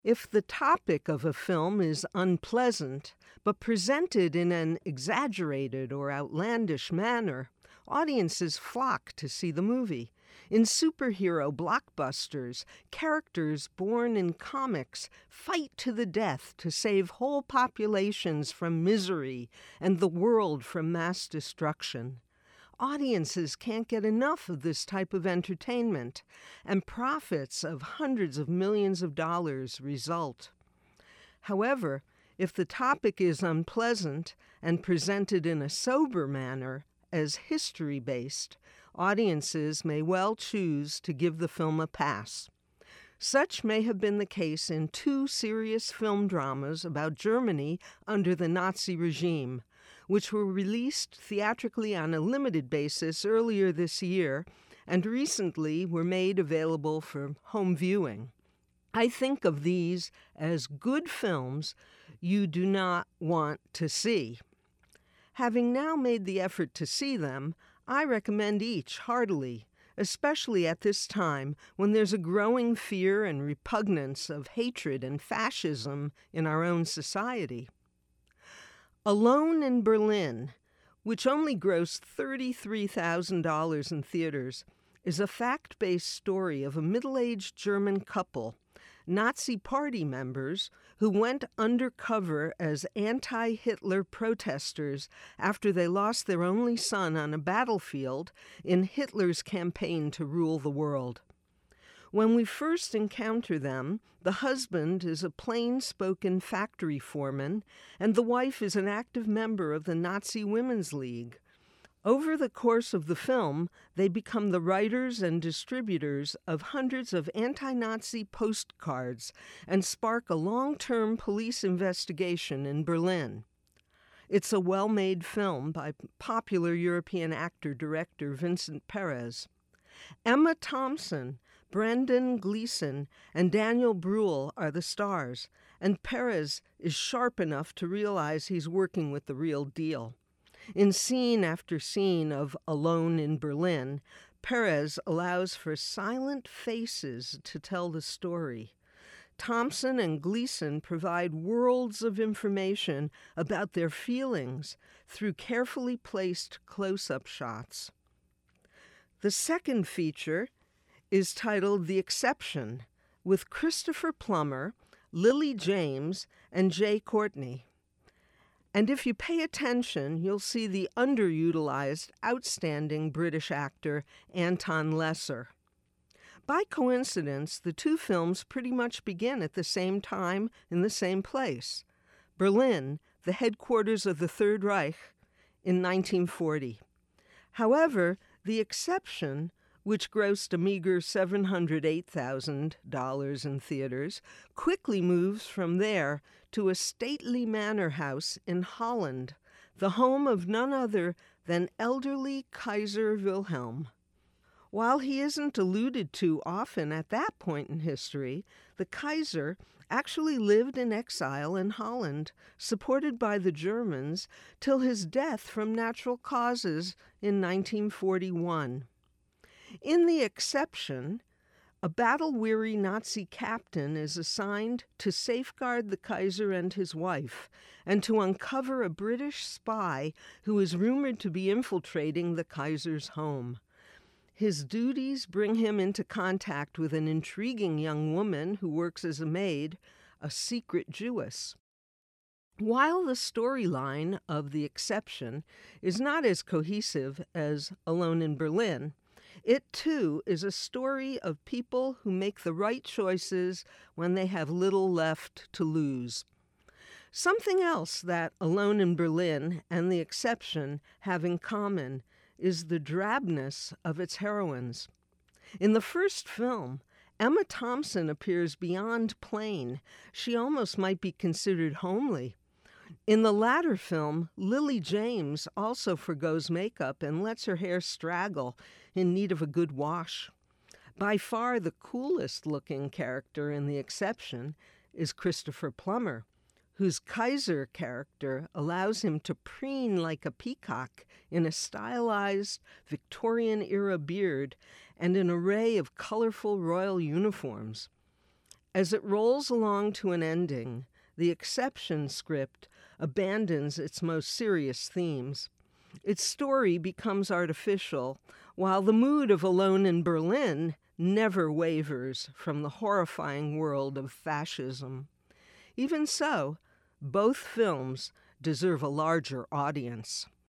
If the topic of a film is unpleasant, but presented in an exaggerated or outlandish manner, audiences flock to see the movie. In superhero blockbusters, characters born in comics fight to the death to save whole populations from misery and the world from mass destruction. Audiences can't get enough of this type of entertainment, and profits of hundreds of millions of dollars result. However, if the topic is unpleasant and presented in a sober manner, as history-based, audiences may well choose to give the film a pass. Such may have been the case in two serious film dramas about Germany under the Nazi regime, which were released theatrically on a limited basis earlier this year and recently were made available for home viewing. I think of these as good films you do not want to see. Having now made the effort to see them, I recommend each heartily, especially at this time when there's a growing fear and repugnance of hatred and fascism in our own society. Alone in Berlin, which only grossed $33,000 in theaters, is a fact-based story of a middle-aged German couple, Nazi Party members, who went undercover as anti-Hitler protesters after they lost their only son on a battlefield in Hitler's campaign to rule the world. When we first encounter them, the husband is a plain-spoken factory foreman, and the wife is an active member of the Nazi Women's League. Over the course of the film, they become the writers and distributors of hundreds of anti-Nazi postcards and spark a long-term police investigation in Berlin. It's a well-made film by popular European actor-director Vincent Perez. Emma Thompson, Brendan Gleeson, and Daniel Bruhl are the stars, and Perez is sharp enough to realize he's working with the real deal. In scene after scene of Alone in Berlin, Perez allows for silent faces to tell the story. Thompson and Gleeson provide worlds of information about their feelings through carefully placed close-up shots. The second feature is titled The Exception, with Christopher Plummer, Lily James, and Jai Courtney. And if you pay attention, you'll see the underutilized, outstanding British actor Anton Lesser. By coincidence, the two films pretty much begin at the same time in the same place, Berlin, the headquarters of the Third Reich, in 1940. However, The Exception, which grossed a meager $708,000 in theaters, quickly moves from there to a stately manor house in Holland, the home of none other than elderly Kaiser Wilhelm. While he isn't alluded to often at that point in history, the Kaiser actually lived in exile in Holland, supported by the Germans, till his death from natural causes in 1941. In The Exception, a battle-weary Nazi captain is assigned to safeguard the Kaiser and his wife, and to uncover a British spy who is rumored to be infiltrating the Kaiser's home. His duties bring him into contact with an intriguing young woman who works as a maid, a secret Jewess. While the storyline of The Exception is not as cohesive as Alone in Berlin, it, too, is a story of people who make the right choices when they have little left to lose. Something else that Alone in Berlin and The Exception have in common is the drabness of its heroines. In the first film, Emma Thompson appears beyond plain. She almost might be considered homely. In the latter film, Lily James also forgoes makeup and lets her hair straggle in need of a good wash. By far the coolest-looking character in The Exception is Christopher Plummer, whose Kaiser character allows him to preen like a peacock in a stylized Victorian-era beard and an array of colorful royal uniforms. As it rolls along to an ending, the Exception script abandons its most serious themes. Its story becomes artificial, while the mood of Alone in Berlin never wavers from the horrifying world of fascism. Even so, both films deserve a larger audience.